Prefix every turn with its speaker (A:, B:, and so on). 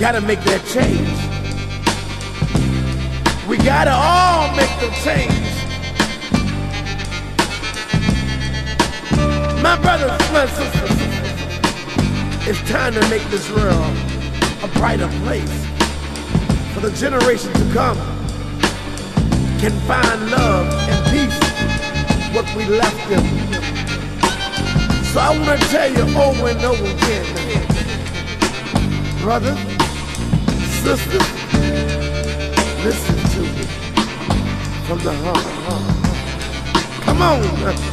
A: gotta make that change. We gotta all make the change. My brothers, my sisters, it's time to make this world a brighter place for the generation to come can find love and peace, what we left them. So I want to tell you over and over again, brothers, sisters, listen to me from the heart. Come on.